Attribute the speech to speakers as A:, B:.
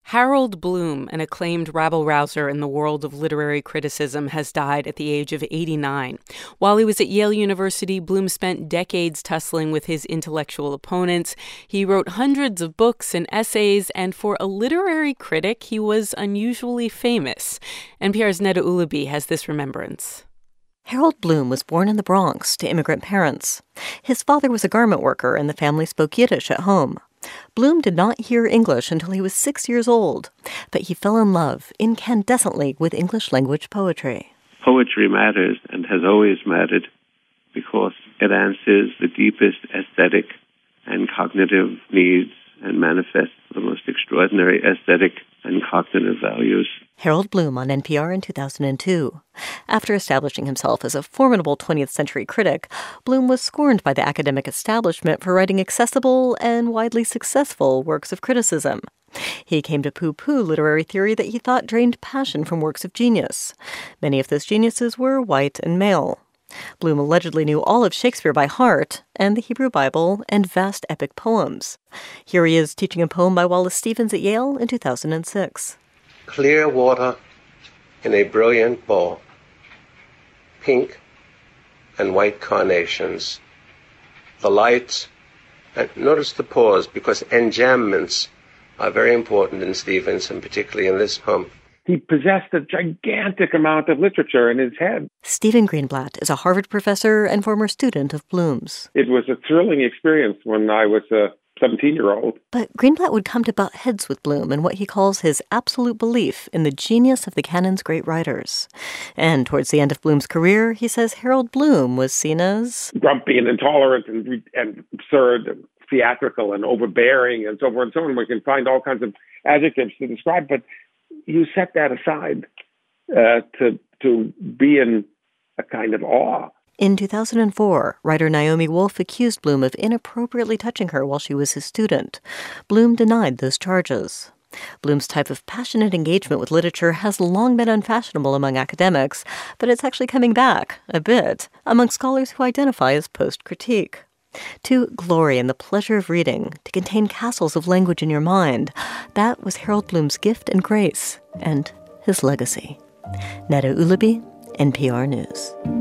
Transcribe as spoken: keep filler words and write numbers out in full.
A: Harold Bloom, an acclaimed rabble-rouser in the world of literary criticism, has died at the age of eighty-nine. While he was at Yale University, Bloom spent decades tussling with his intellectual opponents. He wrote hundreds of books and essays, and for a literary critic, he was unusually famous. N P R's Neda Ulaby has this remembrance.
B: Harold Bloom was born in the Bronx to immigrant parents. His father was a garment worker, and the family spoke Yiddish at home. Bloom did not hear English until he was six years old, but he fell in love incandescently with English-language poetry.
C: Poetry matters and has always mattered because it answers the deepest aesthetic and cognitive needs and manifests the most extraordinary aesthetic and cognitive values.
B: Harold Bloom on N P R in two thousand two. After establishing himself as a formidable twentieth century critic, Bloom was scorned by the academic establishment for writing accessible and widely successful works of criticism. He came to poo-poo literary theory that he thought drained passion from works of genius. Many of those geniuses were white and male. Bloom allegedly knew all of Shakespeare by heart, and the Hebrew Bible, and vast epic poems. Here he is teaching a poem by Wallace Stevens at Yale in two thousand six.
D: Clear water in a brilliant bowl, pink and white carnations. The lights, and notice the pause, because enjambments are very important in Stevens, and particularly in this poem.
E: He possessed a gigantic amount of literature in his head.
B: Stephen Greenblatt is a Harvard professor and former student of Bloom's.
E: It was a thrilling experience when I was a seventeen-year-old.
B: But Greenblatt would come to butt heads with Bloom in what he calls his absolute belief in the genius of the canon's great writers. And towards the end of Bloom's career, he says Harold Bloom was seen as
E: grumpy and intolerant and, and absurd and theatrical and overbearing and so forth and so on. We can find all kinds of adjectives to describe, but you set that aside uh, to to be in a kind of awe.
B: In two thousand four, writer Naomi Wolf accused Bloom of inappropriately touching her while she was his student. Bloom denied those charges. Bloom's type of passionate engagement with literature has long been unfashionable among academics, but it's actually coming back, a bit, among scholars who identify as post-critique. To glory in the pleasure of reading, to contain castles of language in your mind, that was Harold Bloom's gift and grace, and his legacy. Neda Ulaby, N P R News.